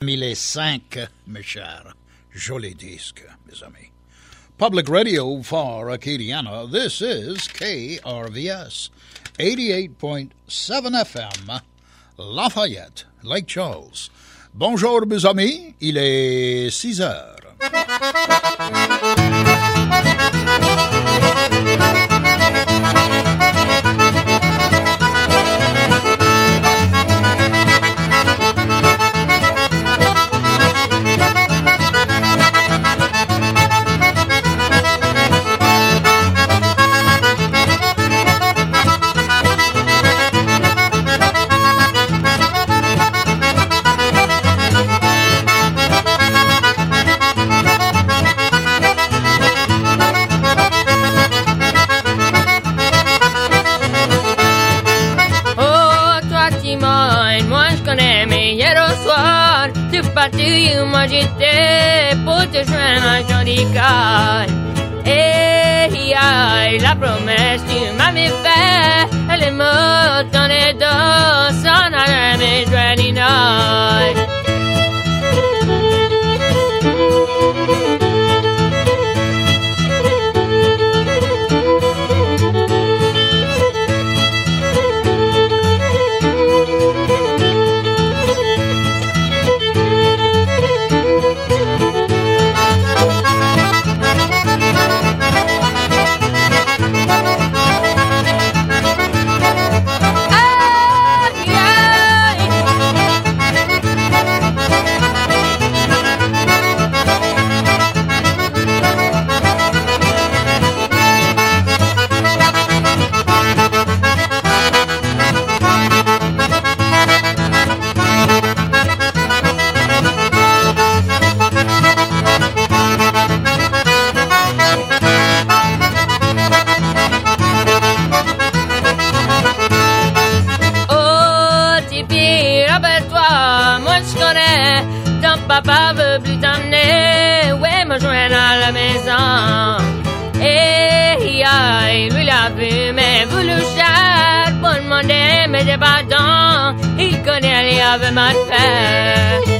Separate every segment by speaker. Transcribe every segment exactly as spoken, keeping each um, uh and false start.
Speaker 1: mille cinq, mes chers. Joli disque, mes amis. Public radio for Acadiana. This is K R V S, eighty-eight point seven F M, Lafayette, Lake Charles. Bonjour, mes amis. Il est six heures.
Speaker 2: Tu m'agitais pour te joindre un joli cœur. Et aïe, la promesse tu m'avais faite, elle me donnait dos, s'en allait mes jolis notes. Papa veut plus t'emmener, ouais, me joindre à la maison. Et aïe, lui l'a vu, mais voulu cher pour demander, mais j'ai pas dents. Il connaît, il avait mal fait.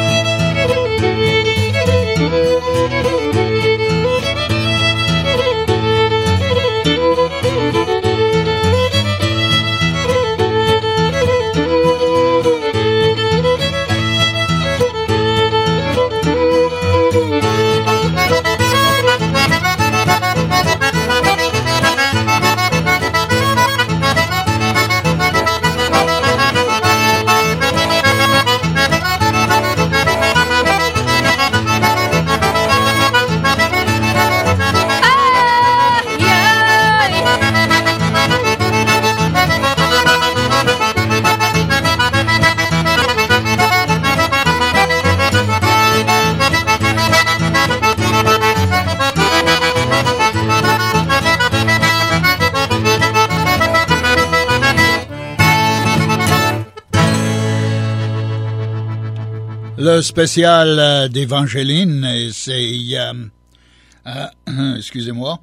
Speaker 1: Le spécial euh, d'Évangeline, c'est, euh, euh, excusez-moi,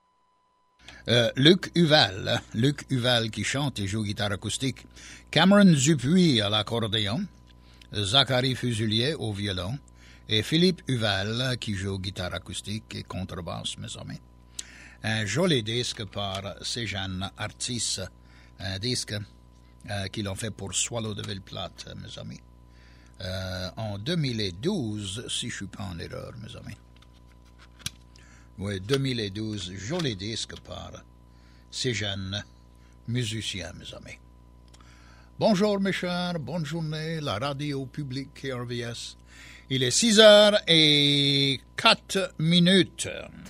Speaker 1: euh, Luc Huval, Luc Huval qui chante et joue guitare acoustique, Cameron Dupuis à l'accordéon, Zachary Fuselier au violon, et Philippe Huval qui joue guitare acoustique et contrebasse, mes amis. Un joli disque par Cézanne Artis, un disque euh, qu'ils ont fait pour Swallow de Ville-Plate, mes amis. Euh, en deux mille douze, si je ne suis pas en erreur, mes amis. Oui, deux mille douze, joli disque par ces jeunes musiciens, mes amis. Bonjour, mes chers, bonne journée, la radio publique K R V S. Il est six heures et quatre minutes.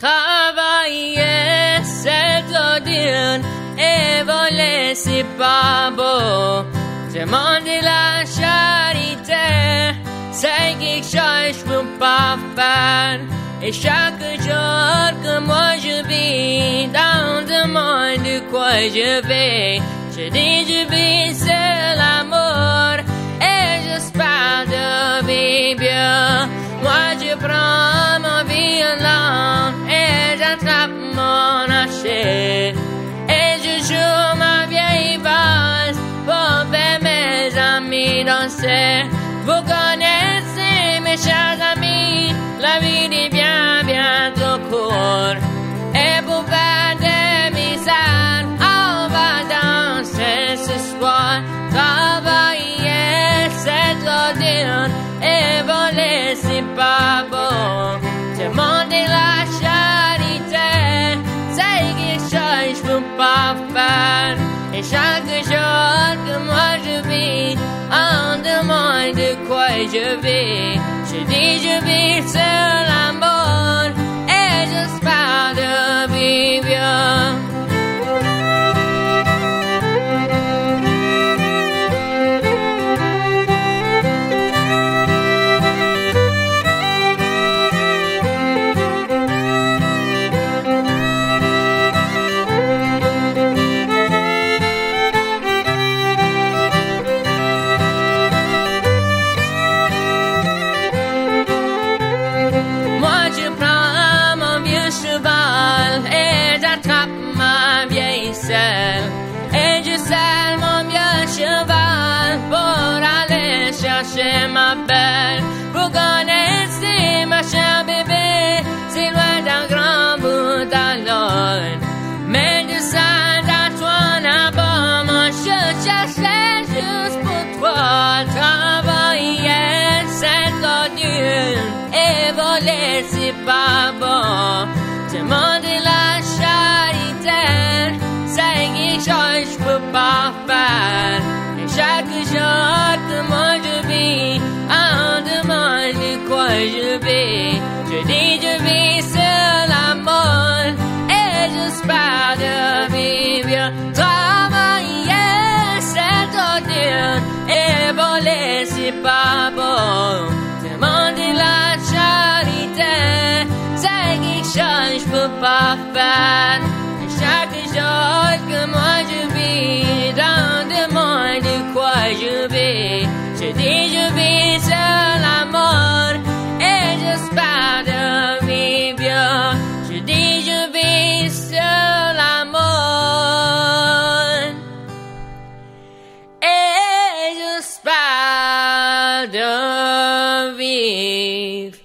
Speaker 2: Travailler, c'est dire, et voler, c'est pas beau. Demander la charité, c'est quelque chose je peux pas faire. Et chaque jour que moi je vis, dans le monde de quoi je vais, je dis je vis c'est l'amour, et j'espère de vivre bien. Moi je prends mon violon, et j'attrape mon hachette, et je joue ma vieille valse pour faire mes amis danser. Vous connaissez je vais. Je dis je vis seul à mort et j'espère de vivre. Et je selle mon vieux cheval pour aller chercher ma belle. Pour connaître ma chère bébé, c'est loin d'un grand bout d'Alone. Mais de Saint-Antoine à Beaumont, je cherchais juste pour toi. Travailler cette ordure et voler, c'est pas bon. Demander la charité, c'est quelque chose je peux pas faire. Et chaque jour que moi je vis, on demande de quoi je vis. Je dis je vis sur la mort et j'espère de vivre. Travailler cette ordure et voler c'est pas bon. Demander la charité, c'est quelque chose je peux pas faire. Chaque jour que moi je vis, dans le monde de quoi je vis. Je dis je vis sur la mort et j'espère de vivre. Je dis je vis sur la mort et j'espère de vivre.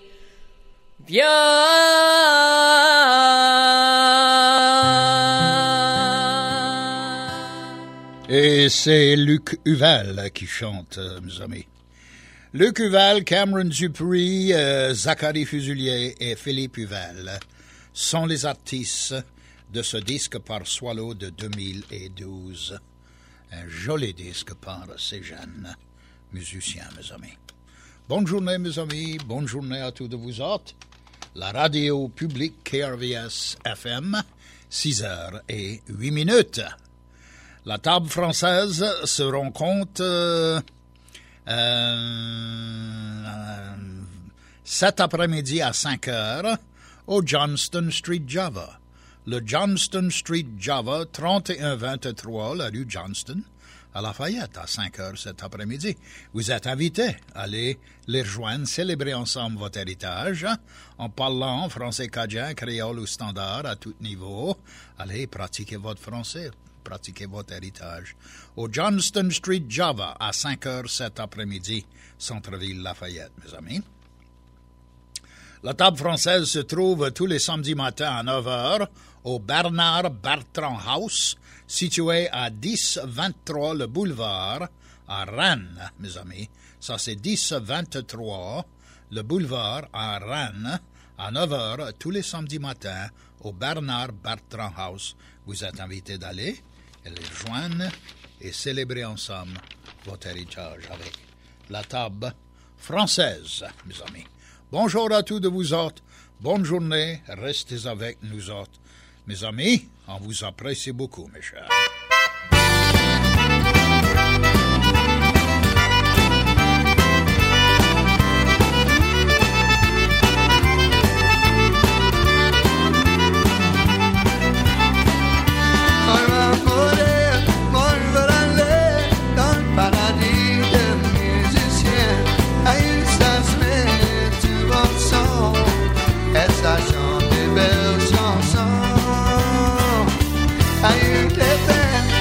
Speaker 1: Et c'est Luc Huval qui chante, euh, mes amis. Luc Huval, Cameron Dupree, euh, Zachary Fuselier et Philippe Huval sont les artistes de ce disque par Swallow de deux mille douze. Un joli disque par ces jeunes musiciens, mes amis. Bonne journée, mes amis. Bonne journée à tous de vous autres. La radio publique K R V S F M, six heures et huit minutes. La table française se rencontre euh, euh, cet après-midi à cinq heures au Johnston Street Java. Le Johnston Street Java, trente et un vingt-trois, la rue Johnston, à Lafayette, à cinq heures cet après-midi. Vous êtes invités à aller les rejoindre, célébrer ensemble votre héritage, en parlant français cadien, créole ou standard à tout niveau. Allez pratiquer votre français. Pratiquer votre héritage. Au Johnston Street Java, à cinq heures cet après-midi, centre-ville Lafayette, mes amis. La table française se trouve tous les samedis matins à neuf heures au Bernard Bertrand House, situé à dix vingt-trois le boulevard à Rennes, mes amis. Ça, c'est dix vingt-trois le boulevard à Rennes, à neuf heures tous les samedis matins au Bernard Bertrand House. Vous êtes invités d'aller et les rejoindre et célébrer ensemble votre héritage avec la table française, mes amis. Bonjour à tous de vous autres. Bonne journée. Restez avec nous autres. Mes amis, on vous apprécie beaucoup, mes chers.
Speaker 3: Chante des belles chansons, à une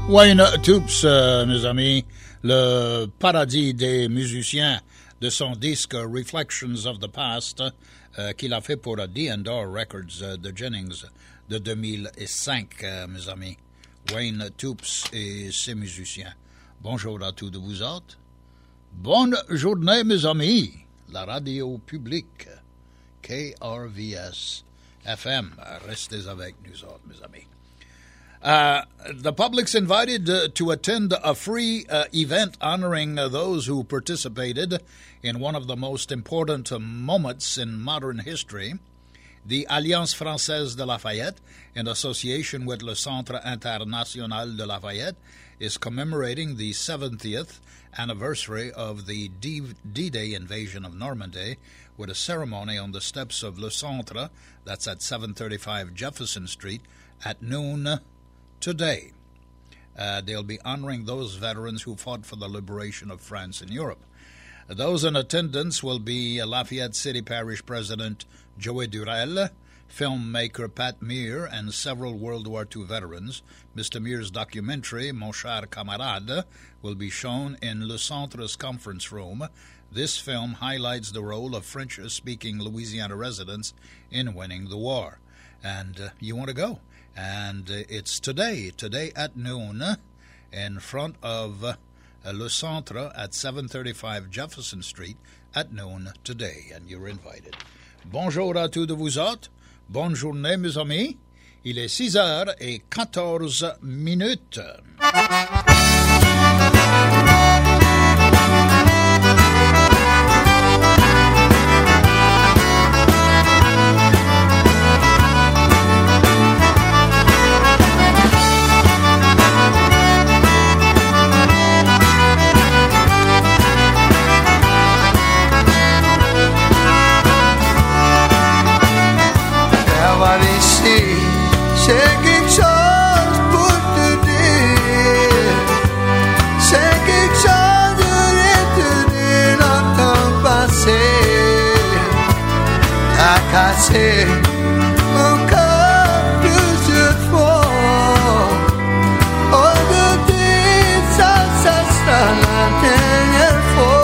Speaker 1: Wayne Toops, euh, mes amis, le paradis des musiciens de son disque Reflections of the Past, euh, qu'il a fait pour D and R Records euh, de Jennings de deux mille cinq, euh, mes amis. Wayne Toops et ses musiciens. Bonjour à tous de vous autres. Bonne journée, mes amis. La radio publique, K R V S F M. Restez avec nous autres, mes amis. Uh, the public's invited uh, to attend a free uh, event honoring uh, those who participated in one of the most important uh, moments in modern history. The Alliance Française de Lafayette, in association with Le Centre International de Lafayette, is commemorating the seventieth anniversary of the D-Day invasion of Normandy with a ceremony on the steps of Le Centre, that's at seven thirty-five Jefferson Street, at noon today. Uh, they'll be honoring those veterans who fought for the liberation of France and Europe. Those in attendance will be Lafayette City Parish President Joey Durel, filmmaker Pat Meir, and several World War Two veterans. Mister Meir's documentary, Mon cher camarade, will be shown in Le Centre's conference room. This film highlights the role of French-speaking Louisiana residents in winning the war. And uh, you want to go. And uh, it's today, today at noon, in front of uh, Le Centre at seven thirty-five Jefferson Street at noon today. And you're invited. Bonjour à tous de vous autres. Bonne journée, mes amis. Il est six heures et quatorze minutes.
Speaker 3: C'est quelque chose pour te dire, c'est quelque chose de retenir dans ton passé, à casser mon cœur plusieurs fois. Aujourd'hui, ça, ça sera la dernière fois.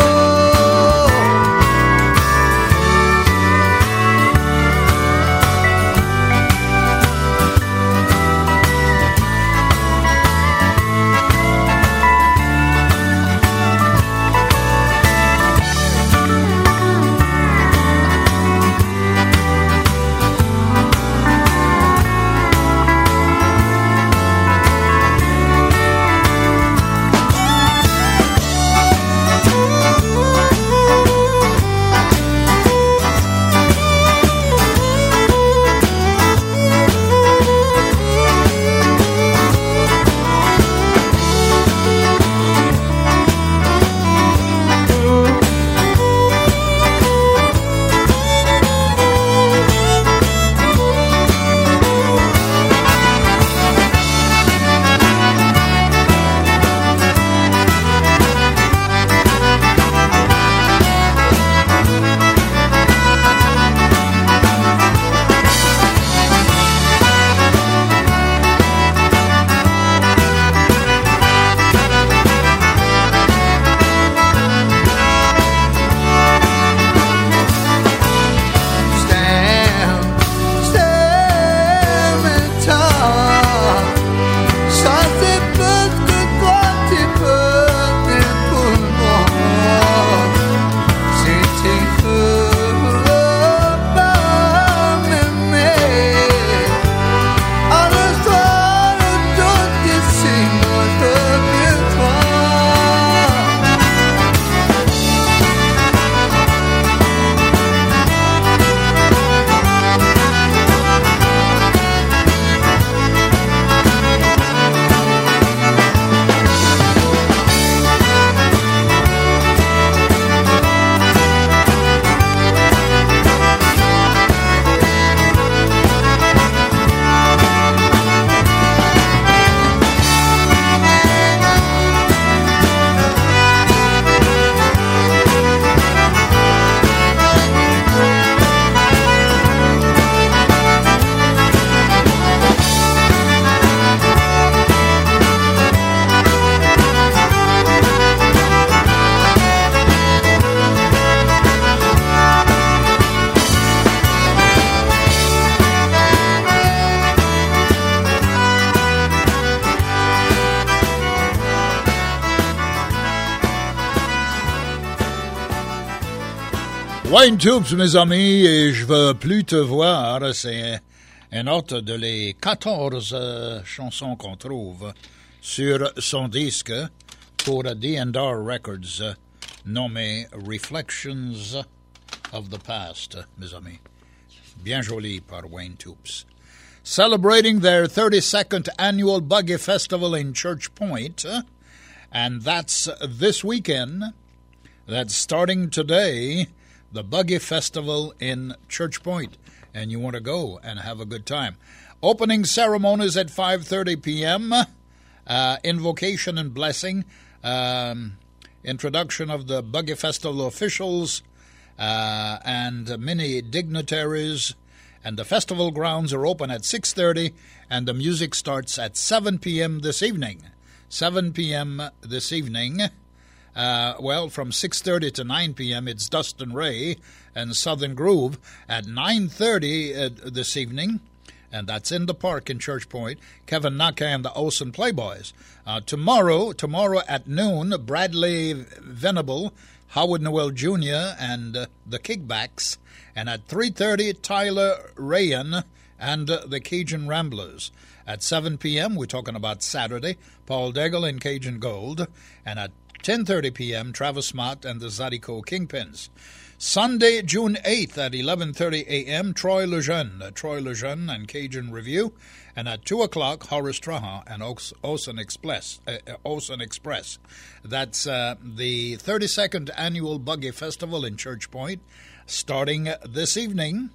Speaker 1: Wayne Toups, mes amis, et je veux plus te voir. C'est une autre de les quatorze euh, chansons qu'on trouve sur son disque pour D and R Records, euh, nommé Reflections of the Past, mes amis. Bien joli par Wayne Toups. Celebrating their thirty-second annual Buggy Festival in Church Point, uh, and that's this weekend. That's starting today. The Buggy Festival in Church Point, and you want to go and have a good time. Opening ceremonies at five thirty p.m., uh, invocation and blessing, um, introduction of the Buggy Festival officials uh, and many dignitaries, and the festival grounds are open at six thirty, and the music starts at seven p.m. this evening. seven p.m. this evening. Uh, well, from six thirty to nine p.m., it's Dustin Ray and Southern Groove. At nine thirty uh, this evening, and that's in the park in Church Point, Kevin Naka and the Olsen Playboys. Uh, tomorrow, tomorrow at noon, Bradley Venable, Howard Noel Junior, and uh, the Kickbacks. And at three thirty, Tyler Rayan and uh, the Cajun Ramblers. At seven p.m., we're talking about Saturday, Paul Daigle and Cajun Gold. And at ten thirty p.m., Travis Mott and the Zydeco Kingpins. Sunday, June eighth at eleven thirty a.m., Troy Lejeune, uh, Troy Lejeune and Cajun Review. And at two o'clock, Horace Trahan and Ocean Express. Uh, Ocean Express. That's uh, the thirty-second Annual Buggy Festival in Church Point, starting this evening.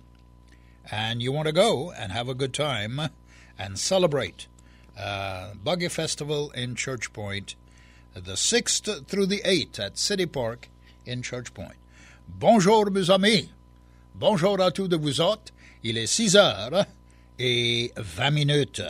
Speaker 1: And you want to go and have a good time and celebrate uh, Buggy Festival in Church Point, the sixth through the eighth at City Park in Church Point. Bonjour, mes amis. Bonjour à tous de vous autres. Il est six heures et vingt minutes.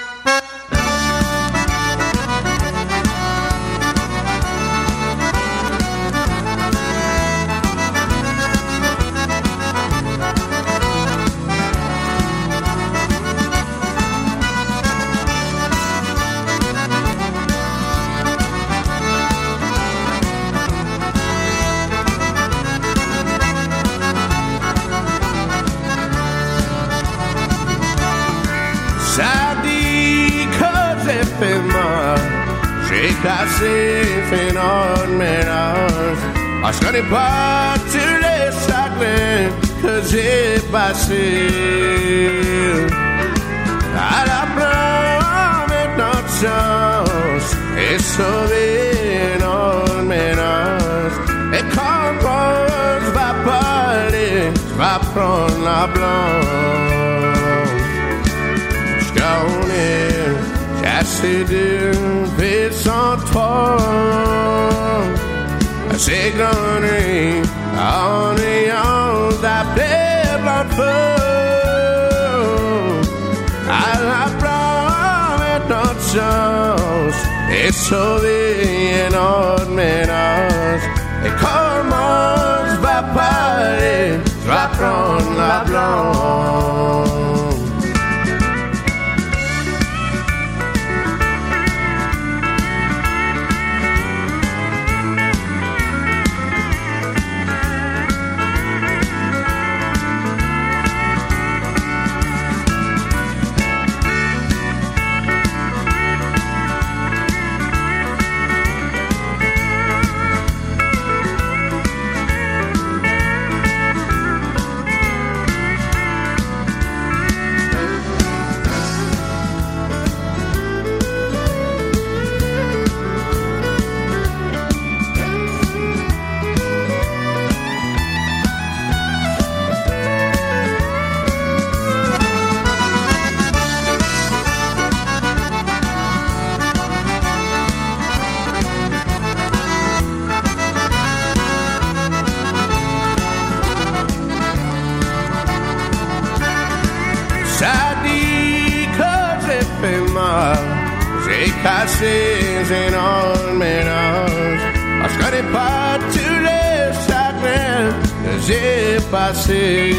Speaker 3: J'ai cassé phénomène ménage. Ah, je connais pas tous les chagrins que j'ai passés. À la prendre maintenant de chance et sauver notre ménage. Et quand je vais parler, je vais prendre la blanche. Je connais. J'ai assez de vie sans toi, assez grandi en ayant d'appeler blanc de feu. À la prendre notre chance et sauver notre ménage. Et comment je vais parler, je vais prendre la blanche. Cassés énormes ménages. Ah, je connais pas tous les chagrins que j'ai passés.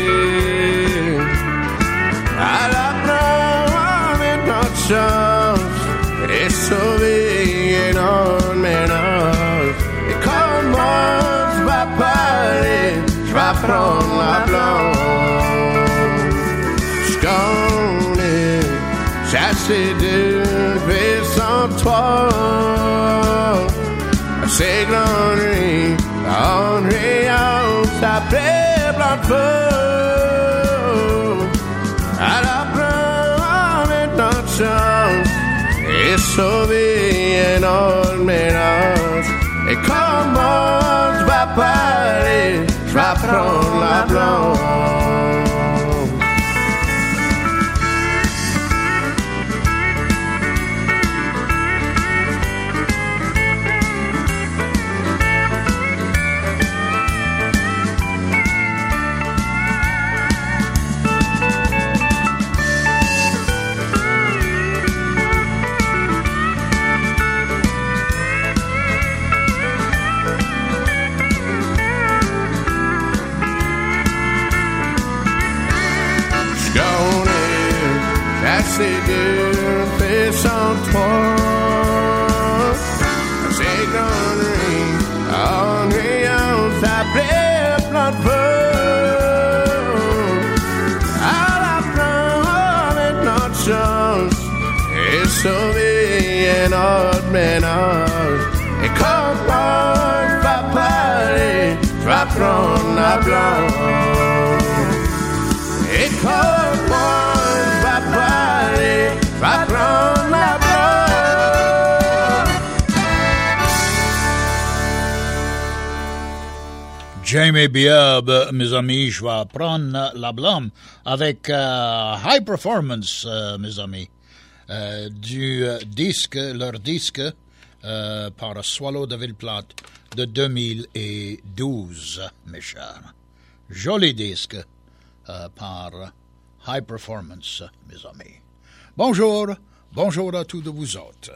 Speaker 3: À la prendre notre chance et sauver énormes ménages. Et comment je vais parler, je je vais prendre la blonde. Je connais, j'ai assez d'élever sans toi. C'est l'ennui, l'ennui, on s'appelle blanc de feu. À la prendre notre chance et sauver un autre mélange. Et comment je vais parler, je vais prendre la blonde. C'est dur, fait sans toi. C'est conneries, ennuyant, ça plaît plein de feu. À la fin de notre chance, et sauver un autre ménage. Et comment je vais parler, je vais prendre la blonde. Et comment va prendre la blonde.
Speaker 1: Jamie Biab, mes amis, je vais prendre la blonde avec euh, High Performance, euh, mes amis, euh, du euh, disque, leur disque euh, par Swallow de Villeplate de deux mille douze, mes chers. Joli disque euh, par High Performance, mes amis. Bonjour, bonjour à tous de vous autres.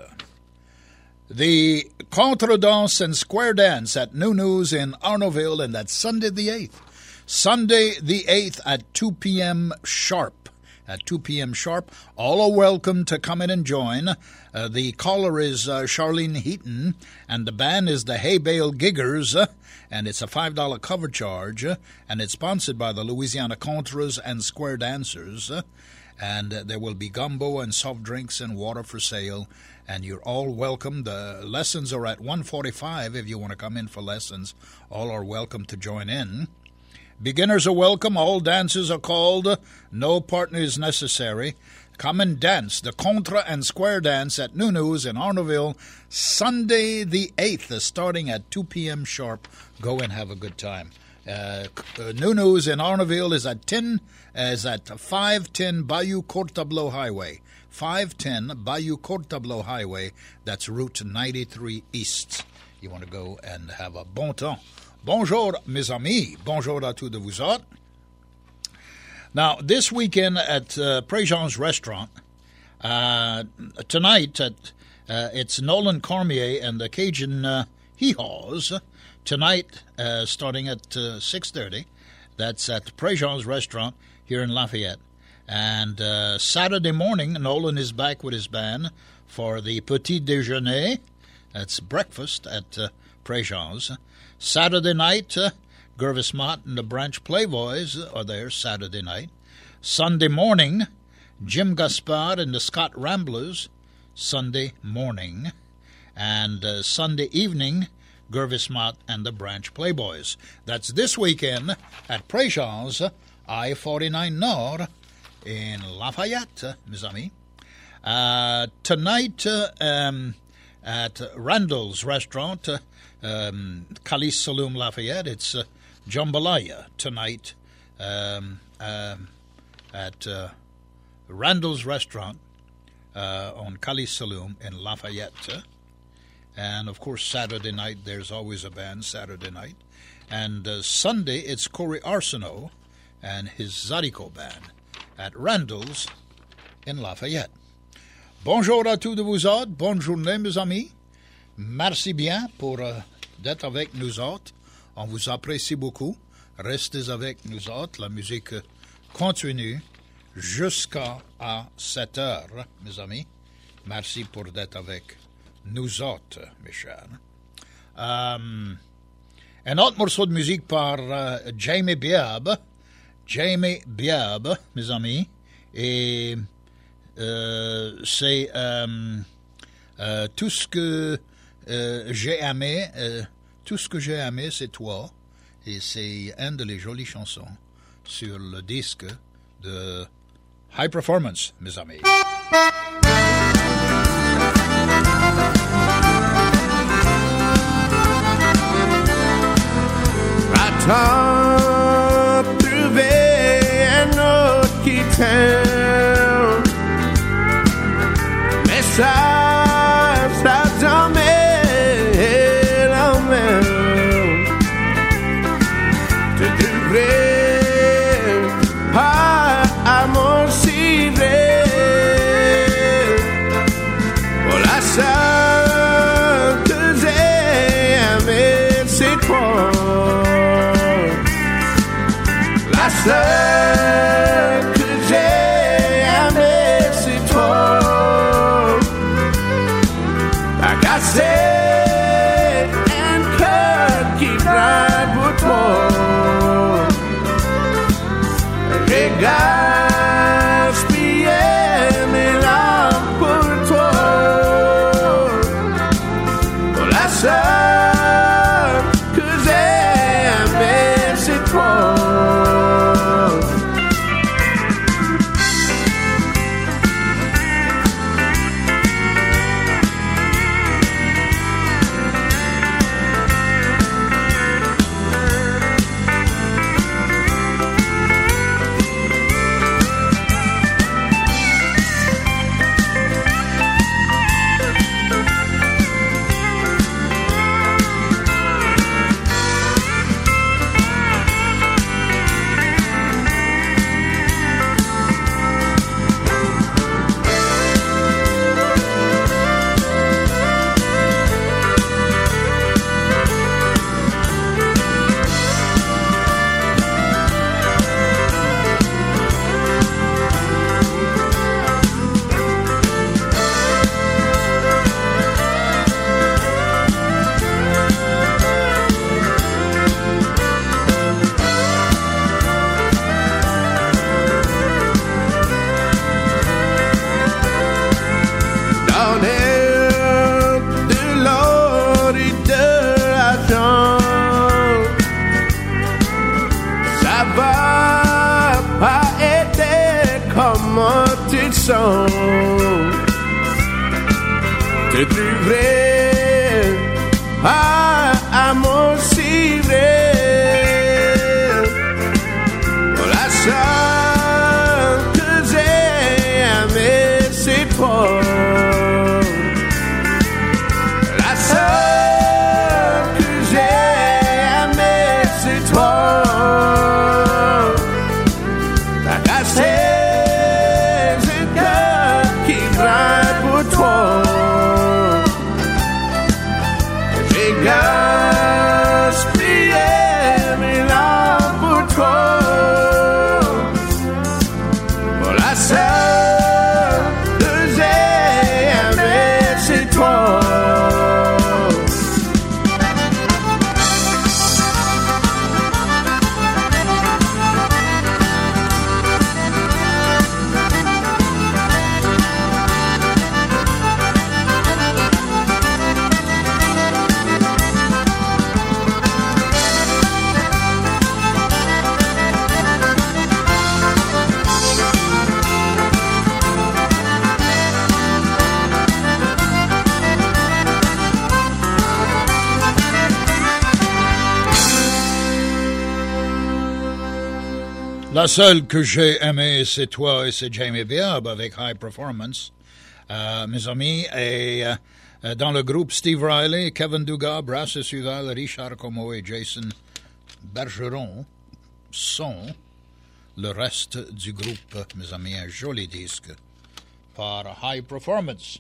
Speaker 1: The Contredanse and Square Dance at Nunu's in Arnaudville, and that's Sunday the eighth. Sunday the eighth at two p.m. sharp. At two p.m. sharp. All are welcome to come in and join. Uh, the caller is uh, Charlene Heaton, and the band is the Hay Bale Giggers, uh, and it's a five dollars cover charge, uh, and it's sponsored by the Louisiana Contras and Square Dancers, uh, and uh, there will be gumbo and soft drinks and water for sale, and you're all welcome. The lessons are at one forty-five if you want to come in for lessons. All are welcome to join in. Beginners are welcome. All dances are called. No partner is necessary. Come and dance the Contra and Square Dance at Nunu's in Arnaudville, Sunday the eighth, starting at two p.m. sharp. Go and have a good time. Uh, Nunu's in Arnaudville is at ten, is at five ten Bayou Court Tableau Highway. five ten Bayou Court Tableau Highway. That's Route ninety-three East. You want to go and have a bon temps. Bonjour, mes amis. Bonjour à tous de vous autres. Now, this weekend at uh, Préjean's Restaurant, uh, tonight at uh, it's Nolan Cormier and the Cajun uh, Hee-Haws. Tonight, uh, starting at uh, six thirty, that's at Préjean's Restaurant here in Lafayette. And uh, Saturday morning, Nolan is back with his band for the Petit Déjeuner. That's breakfast at uh, Préjean's. Saturday night, uh, Gervis Mott and the Branch Playboys are there Saturday night. Sunday morning, Jim Gaspard and the Scott Ramblers, Sunday morning. And uh, Sunday evening, Gervis Mott and the Branch Playboys. That's this weekend at Préjean's, I forty-nine Nord in Lafayette, mes amis. Uh, tonight uh, um, at Randall's Restaurant, uh, um, Calice Saloon Lafayette, it's uh, Jambalaya tonight um, um, at uh, Randall's Restaurant uh, on Calice Saloon in Lafayette. And, of course, Saturday night, there's always a band Saturday night. And uh, Sunday, it's Corey Arsenault and his Zydeco band at Randall's in Lafayette. Bonjour à tous de vous autres. Bonne journée, mes amis. Merci bien pour euh, d'être avec nous autres. On vous apprécie beaucoup. Restez avec nous autres. La musique continue jusqu'à sept heures, mes amis. Merci pour d'être avec nous autres, mes chers. Um, Un autre morceau de musique par uh, Jamie Biab. Jamie Biab, mes amis. Et euh, c'est euh, euh, tout ce que euh, j'ai aimé. Euh, tout ce que j'ai aimé, c'est toi. Et c'est une des jolies chansons sur le disque de High Performance, mes amis.
Speaker 3: T'as trouvé un autre qui t'aime, mais ça, ça jamais la même. Tu devrais pas à mon civet pour la seule que j'ai aimée, c'est toi. La seule que j'ai aimée, c'est toi. T'as cassé un cœur qui craint pour toi. J'ai gaspillé mes larmes pour toi. Pour la seule que j'ai aimée, c'est toi. Tu trouverais pas à mon civet pour la seule que j'ai aimée, c'est toi. La seule que j'ai aimée, c'est toi. T'as cassé pour toi. J'ai gaspillé mes larmes pour toi. Pour la seule que j'ai aimée, c'est toi.
Speaker 1: La seule que j'ai aimée, c'est toi et c'est Jamie Biab avec High Performance. Euh, mes amis, et euh, dans le groupe Steve Riley, Kevin Dugas, Brass Suval, Richard Como et Jason Bergeron sont le reste du groupe, mes amis. Un joli disque par High Performance.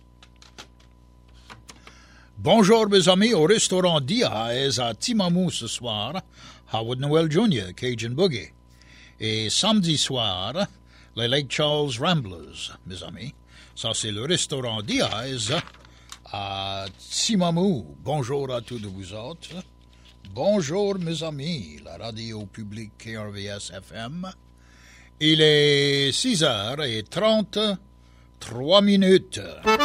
Speaker 1: Bonjour, mes amis, au restaurant Diaz à Timamou ce soir, Howard Noel junior, Cajun Boogie. Et samedi soir, les Lake Charles Ramblers, mes amis. Ça, c'est le restaurant Diaz à Timamou. Bonjour à tous de vous autres. Bonjour mes amis, la radio publique K R V S F M. Il est six heures trente-trois minutes.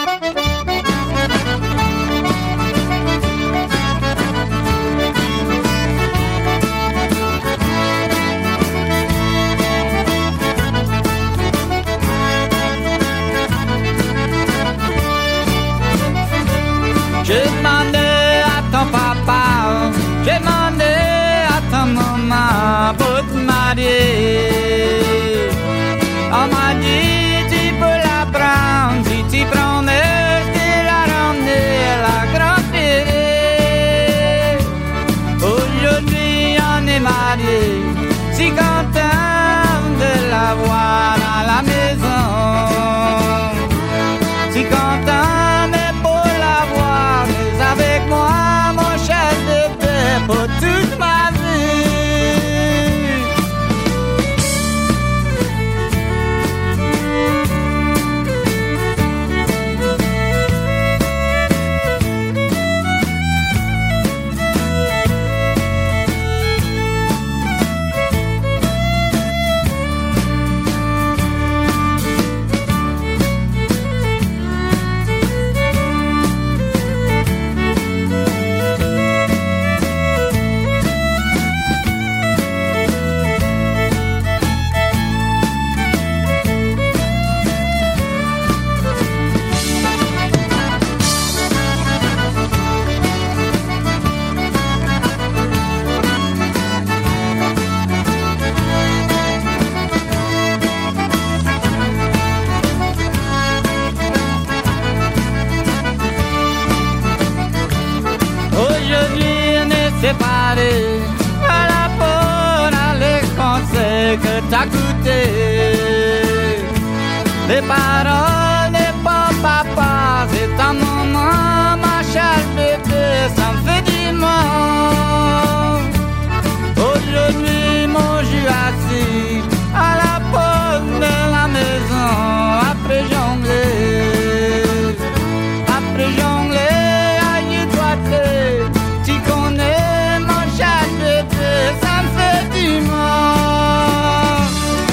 Speaker 4: J'ai demandé à ton papa, j'ai demandé à ta maman pour te marier. On m'a dit tu peux la prendre, si tu prenais, je te la ramener à la grand-pérée. Aujourd'hui on est mariés, si content de la voir à la maison. Si content mais pour la voir, mais avec moi mon chef de paix pour toute ma vie. Séparés à la bonne à les conseils que t'as goûté. Les paroles n'est pas papa, c'est ta maman, ma chère bébé, ça me fait du mal. Aujourd'hui mon jus assis à la porte de la maison, après jongler, après jongler, aïe toi tu connais. Ça me fait du mal.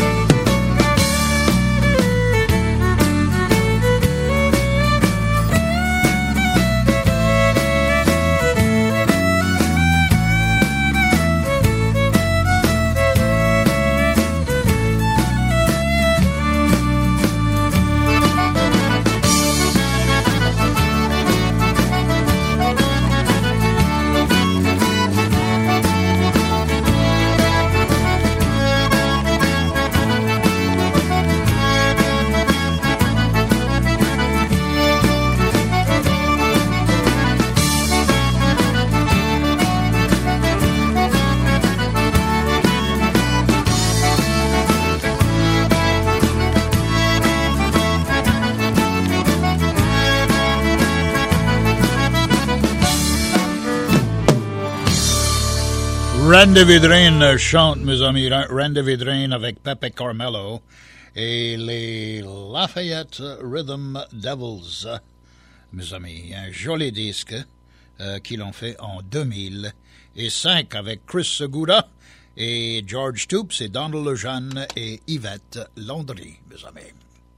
Speaker 1: Randy Vidrine chante, mes amis, Randy Vidrine avec Pepe Carmelo et les Lafayette Rhythm Devils, mes amis. Un joli disque euh, qu'ils ont fait en deux mille cinq avec Chris Segura et George Stoops et Donald Lejeune et Yvette Landry, mes amis.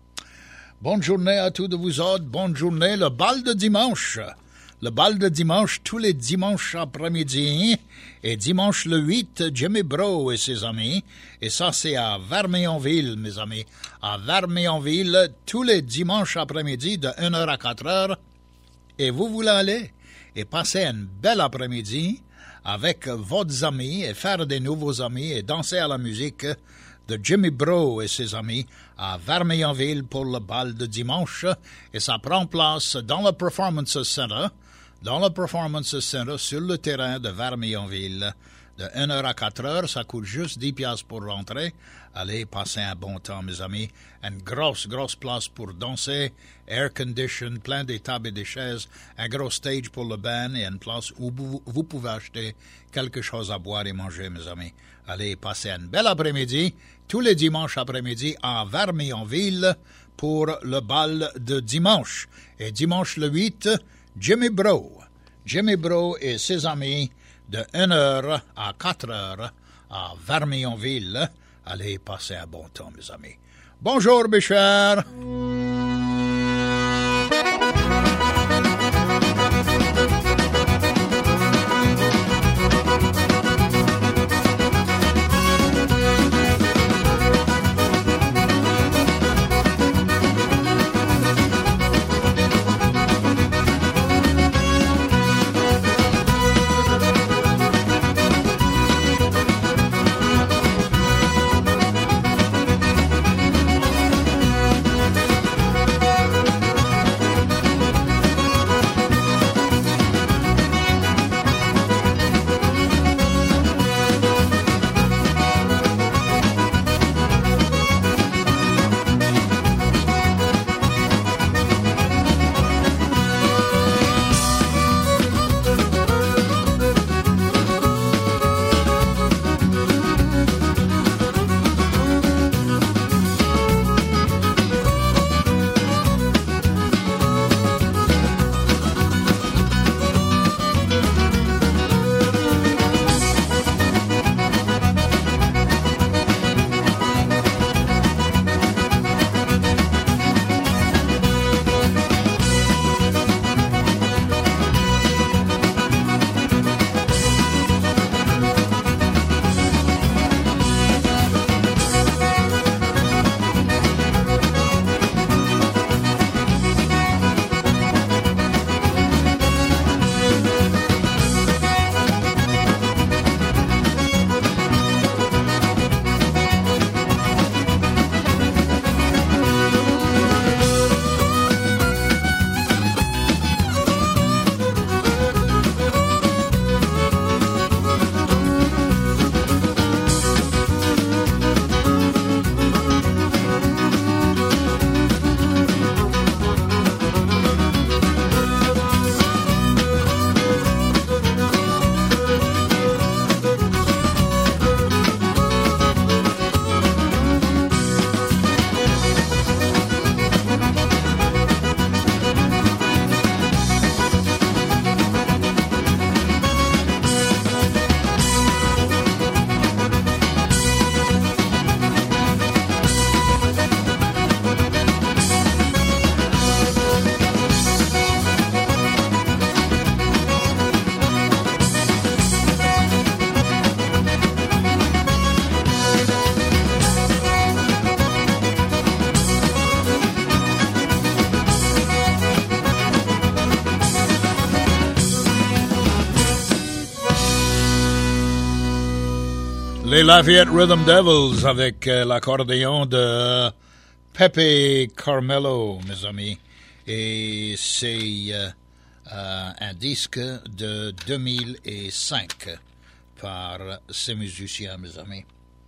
Speaker 1: Bonne journée à tous de vous autres, bonne journée, le bal de dimanche. Le bal de dimanche, tous les dimanches après-midi. Et dimanche le huit, Jimmy Bro et ses amis. Et ça, c'est à Vermeillonville, mes amis. À Vermeillonville, tous les dimanches après-midi, de une heure à quatre heures. Et vous voulez aller et passer un bel après-midi avec vos amis et faire des nouveaux amis et danser à la musique de Jimmy Bro et ses amis à Vermeillonville pour le bal de dimanche. Et ça prend place dans le Performance Center. Dans le Performance Center, sur le terrain de Vermeillonville, de une heure à quatre heures, ça coûte juste dix piastres pour rentrer. Allez, passez un bon temps, mes amis. Une grosse, grosse place pour danser, air condition, plein de tables et des chaises, un gros stage pour le band et une place où vous, vous pouvez acheter quelque chose à boire et manger, mes amis. Allez, passez un bel après-midi, tous les dimanches après-midi à Vermeillonville pour le bal de dimanche. Et dimanche le huit, Jimmy Bro. Jimmy Bro et ses amis de une heure à quatre heures à Vermillonville. Allez passer un bon temps, mes amis. Bonjour, mes chers. Les Lafayette Rhythm Devils avec euh, l'accordéon de Pepe Carmelo, mes amis. Et c'est euh, euh, un disque de deux mille cinq par ces musiciens, mes amis.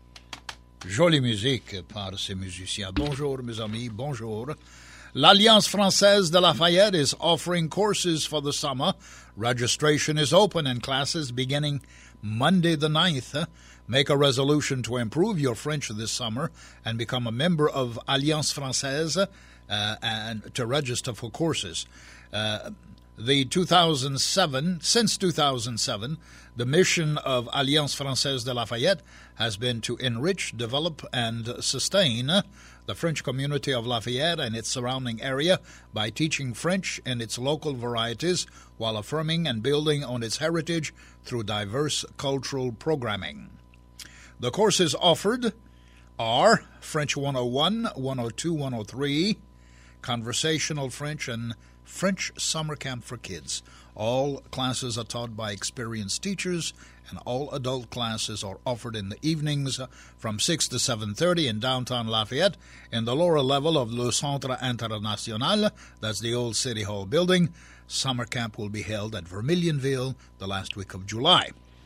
Speaker 1: Jolie musique par ces musiciens. Bonjour, mes amis, bonjour. L'Alliance Française de Lafayette is offering courses for the summer. Registration is open and classes beginning Monday the ninth. Make a resolution to improve your French this summer and become a member of Alliance Française uh, and to register for courses. Uh, the two thousand seven, since two thousand seven, the mission of Alliance Française de Lafayette has been to enrich, develop, and sustain the French community of Lafayette and its surrounding area by teaching French in its local varieties while affirming and building on its heritage through diverse cultural programming. The courses offered are French one oh one, one oh two, one oh three, Conversational French, and French Summer Camp for Kids. All classes are taught by experienced teachers, and all adult classes are offered in the evenings from six to seven thirty in downtown Lafayette in the lower level of Le Centre International. That's the old City Hall building. Summer camp will be held at Vermillionville the last week of July.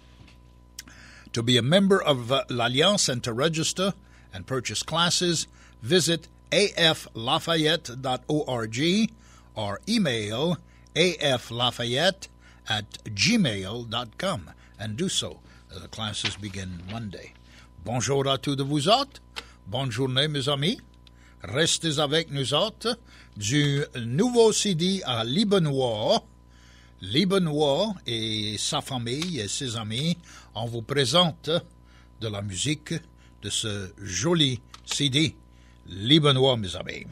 Speaker 1: To be a member of uh, l'Alliance and to register and purchase classes, visit a f lafayette dot org or email aflafayette at gmail dot com and do so. The classes begin Monday. Bonjour à tous de vous autres. Bonne journée, mes amis. Restez avec nous autres du nouveau C D à Libanois Lee Benoit et sa famille et ses amis, on vous présente de la musique de ce joli C D. Lee Benoit, mes amis.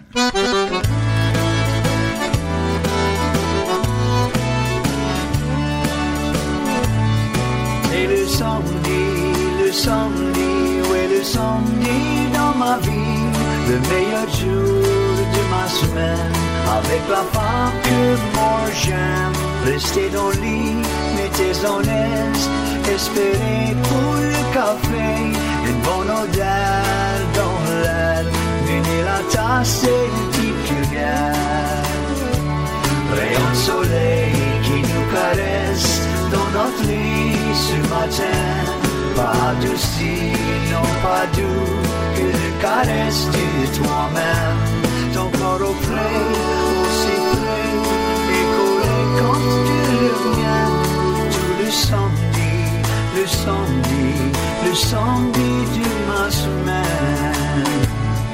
Speaker 3: Et le samedi, le samedi, ouais le samedi dans ma vie, le meilleur jour de ma semaine, avec la femme que moi j'aime, rester dans le lit, mettez en aise, espérer pour le café, une bonne odeur dans l'air, venir la tasse et une petite cuillère, rayon de soleil qui nous caresse dans notre lit ce matin, pas adouci, non pas doux, que le caresse de toi-même, ton corps au près, aussi près, et collé contre le mien, tout le samedi, le samedi, le samedi de ma semaine.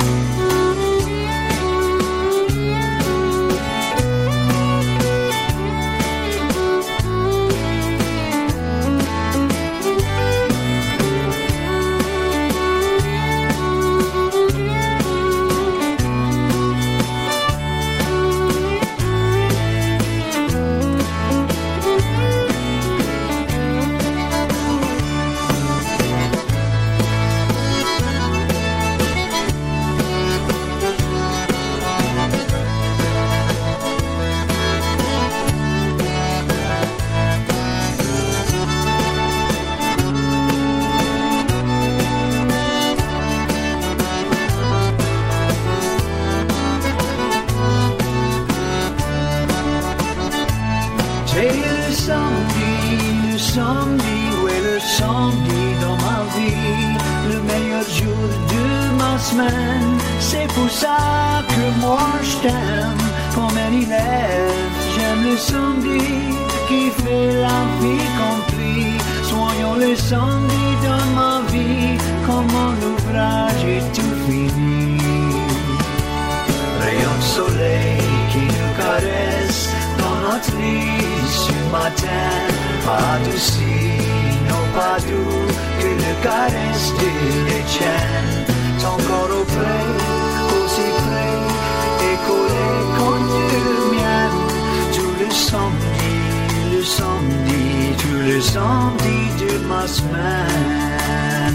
Speaker 3: C'est pour ça que moi je t'aime comme un élève. J'aime le samedi qui fait la vie compris. Soyons le samedi dans ma vie, comme mon ouvrage est tout fini. Rayon de soleil qui nous caresse dans notre lit ce matin, pas adouci, non pas doux, que le caresse de l'étienne. Ton corps au près, aussi près, et collé contre le mien, tout le samedi, le samedi, tout le samedi de ma semaine.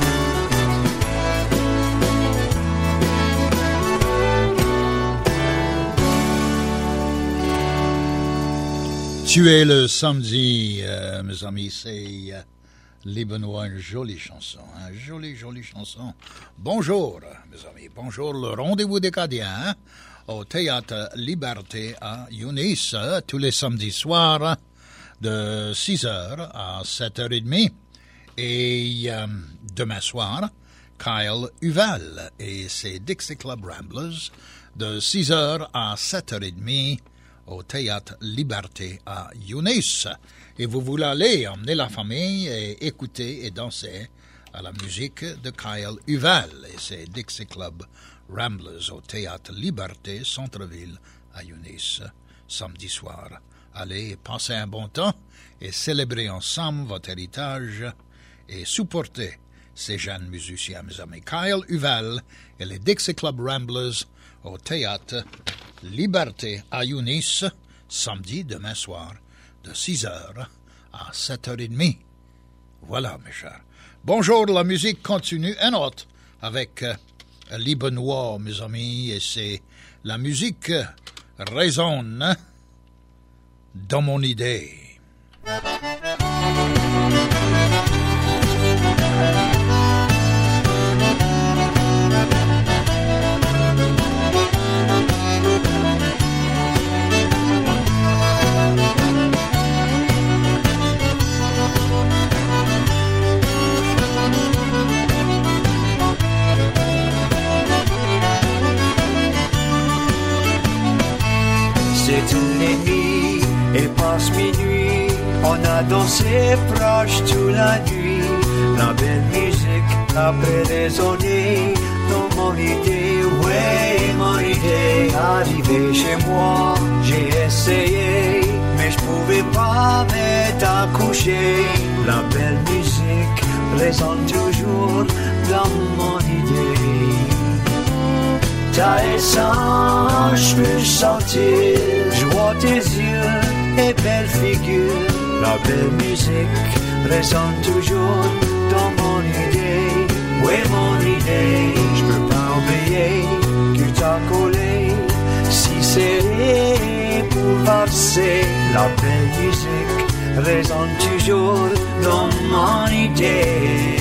Speaker 1: Tu es le samedi, euh, mes amis, c'est... Euh, Lee Benoit, une jolie chanson, une jolie, jolie chanson. Bonjour, mes amis, bonjour, le rendez-vous des Cadiens au Théâtre Liberté à Yunis, tous les samedis soirs, de six heures à sept heures trente. Et euh, demain soir, Kyle Huval et ses Dixie Club Ramblers, de six heures à sept heures trente, au Théâtre Liberté à Yunis. Et vous voulez aller emmener la famille et écouter et danser à la musique de Kyle Huval et ses Dixie Club Ramblers au Théâtre Liberté, Centre-Ville à Yunis, samedi soir. Allez, passez un bon temps et célébrez ensemble votre héritage et supportez ces jeunes musiciens, mes amis. Kyle Huval et les Dixie Club Ramblers au Théâtre Liberté à Yunis, samedi demain soir, de six heures à sept heures trente. Voilà, mes chers. Bonjour, la musique continue. Un autre avec euh, Lee Benoit, mes amis, et c'est la musique résonne dans mon idée.
Speaker 3: C'est une nuit et passe minuit, on a dansé proche toute la nuit. La belle musique après résonner dans mon idée, ouais, mon idée. Arrivé chez moi, j'ai essayé, mais je pouvais pas m'être accouché. La belle musique résonne toujours dans mon idée. Ta essence, je peux sentir, je vois tes yeux et belle figure. La belle musique résonne toujours dans mon idée. Oui, mon idée, je peux pas oublier que t'as collé si serré pour passer. La belle musique résonne toujours dans mon idée.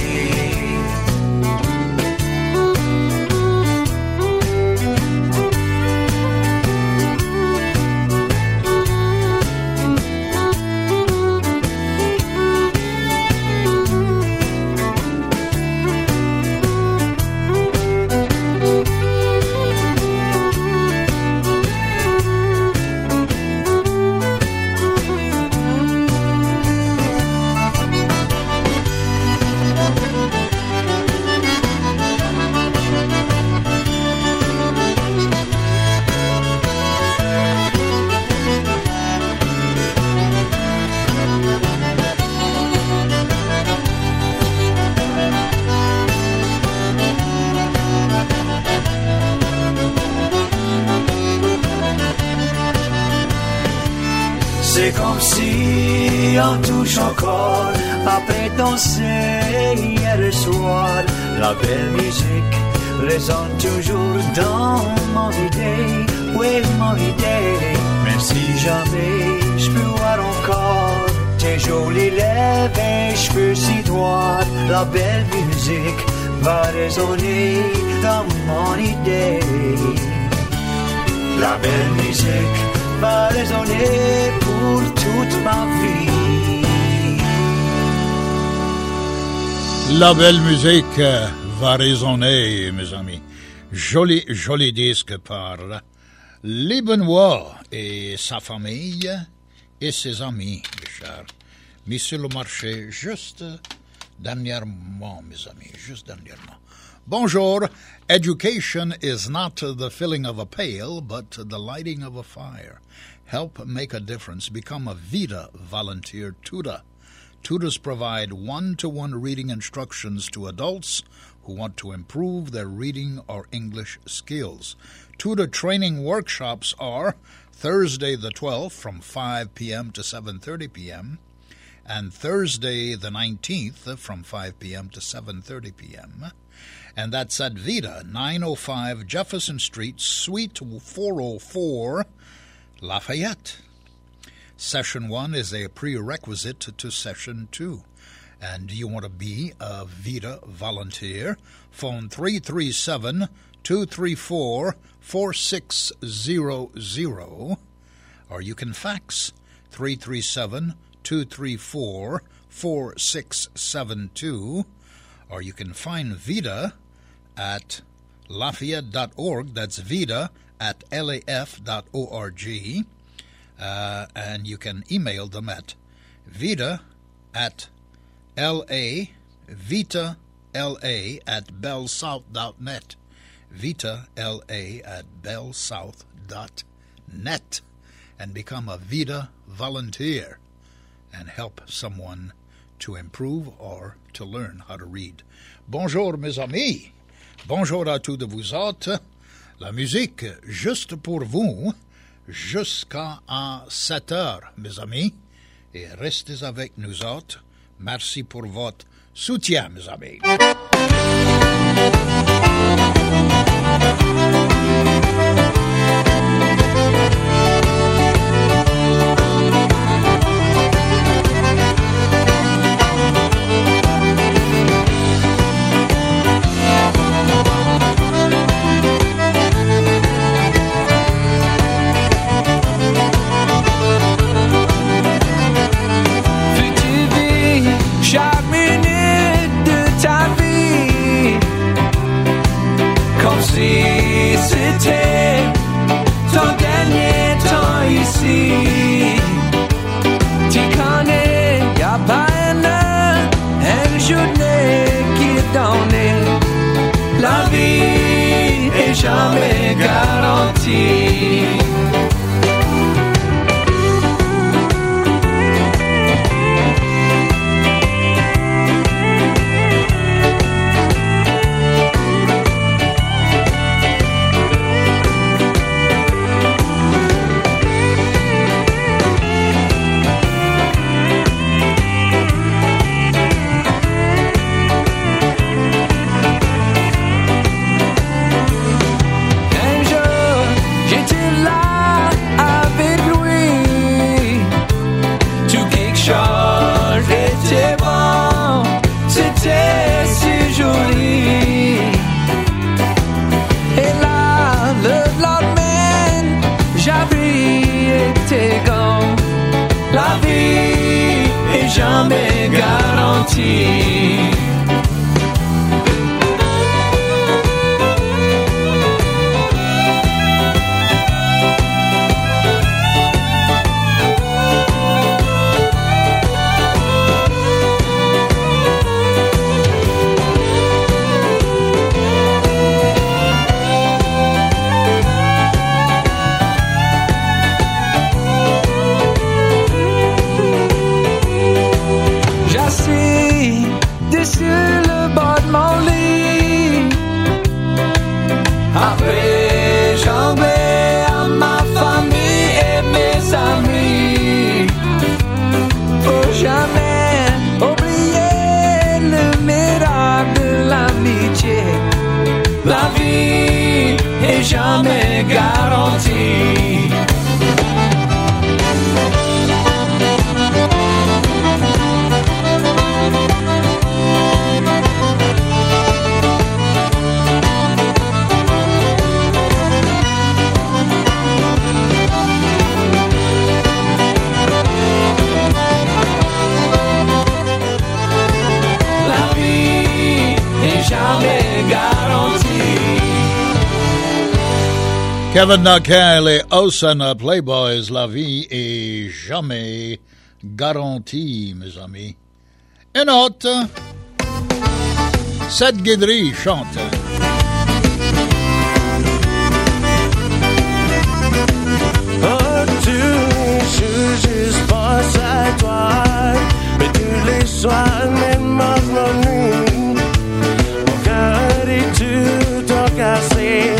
Speaker 3: C'est comme si on touche encore après danser hier soir. La belle musique résonne toujours dans mon idée. Oui, mon idée. Même si jamais je peux voir encore tes jolies lèvres et cheveux si droits, la belle musique va résonner dans mon idée. La belle musique va résonner pour toute ma vie.
Speaker 1: La belle musique va résonner, mes amis. Joli, joli disque par Lee Benoit et sa famille et ses amis, mes chers. Mis sur le marché juste dernièrement, mes amis, juste dernièrement. Bonjour. Education is not the filling of a pail, but the lighting of a fire. Help make a difference. Become a VITA volunteer tutor. Tutors provide one-to-one reading instructions to adults who want to improve their reading or English skills. Tutor training workshops are Thursday the twelfth from five p.m. to seven thirty p.m. and Thursday the nineteenth from five p.m. to seven thirty p.m. And that's at VITA, nine oh five Jefferson Street, Suite four oh four, Lafayette. Session one is a prerequisite to session two. And you want to be a VITA volunteer? Phone three three seven, two three four, four six zero zero, or you can fax three three seven, two three four, four six seven two, or you can find VITA at lafayette dot org. That's VITA at L A F dot org. Uh, and you can email them at VITA at L A, VITA L A at bellsouth dot net. VITA L A at bellsouth dot net. And become a VITA volunteer and help someone to improve or to learn how to read. Bonjour, mes amis. Bonjour à tous de vous autres. La musique, juste pour vous, jusqu'à sept heures, mes amis. Et restez avec nous autres. Merci pour votre soutien, mes amis.
Speaker 5: Chaque minute de ta vie, comme si c'était ton dernier temps ici. Tu connais, y'a pas une heure, une journée qui est donnée. La vie est jamais garantie. garantie. Sur le bord de mon lit, après j'envoie à ma famille et mes amis. Faut jamais oublier le miracle de l'amitié. La vie est jamais garantie.
Speaker 1: Kevin Naquin, les Osana Playboys, la vie est jamais garantie, mes amis. Une autre, Seth Guidry chante.
Speaker 6: Oh, tous les jours, je pense à toi, mais tous les soirs, même en nuit, mon cœur est tout encassé.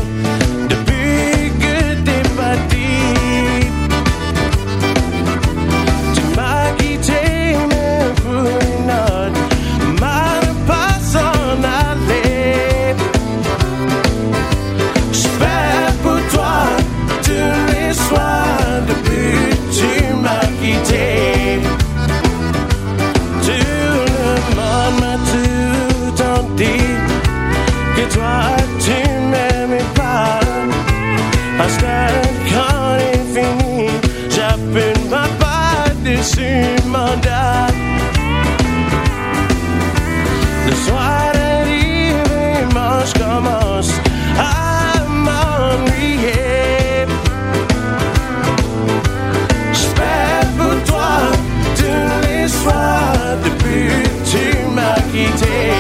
Speaker 6: Sur mandat, le soir arrive et moi je commence à m'ennuyer. J'espère pour toi tous les soirs depuis que tu m'as quitté.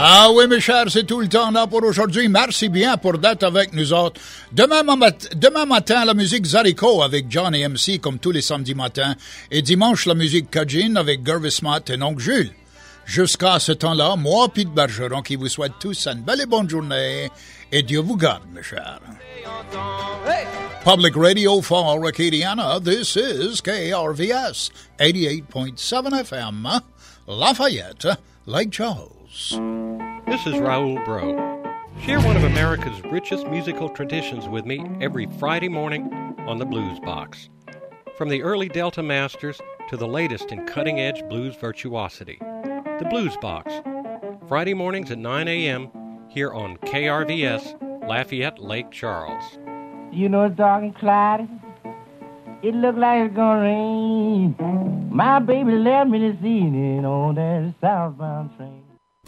Speaker 1: Ah oui, mes chers, c'est tout le temps là pour aujourd'hui. Merci bien pour d'être avec nous autres. Demain, mat- demain matin, la musique Zarico avec John et M C comme tous les samedis matins. Et dimanche, la musique Cajun avec Gervis Matt et Oncle Jules. Jusqu'à ce temps-là, moi, Pete Bergeron, qui vous souhaite tous une belle et bonne journée. Et Dieu vous garde, mes chers.
Speaker 5: Hey!
Speaker 1: Public Radio for Acadiana, this is K R V S eighty-eight point seven F M, Lafayette, Lake Charles.
Speaker 7: This is Raoul Bro. Share one of America's richest musical traditions with me every Friday morning on the Blues Box. From the early Delta Masters to the latest in cutting-edge blues virtuosity. The Blues Box, Friday mornings at nine a.m. here on K R V S, Lafayette, Lake Charles.
Speaker 8: You know it's dark and cloudy. It look like it's gonna rain. My baby left me this evening on that southbound train.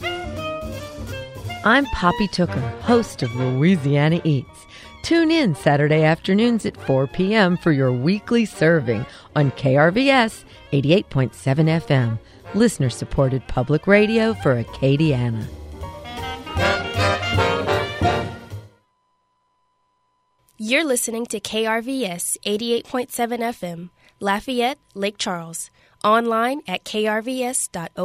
Speaker 9: I'm Poppy Tooker, host of Louisiana Eats. Tune in Saturday afternoons at four p.m. for your weekly serving on K R V S eighty-eight point seven F M, listener-supported public radio for Acadiana.
Speaker 10: You're listening to K R V S eighty-eight point seven F M, Lafayette, Lake Charles. Online at k r v s dot org.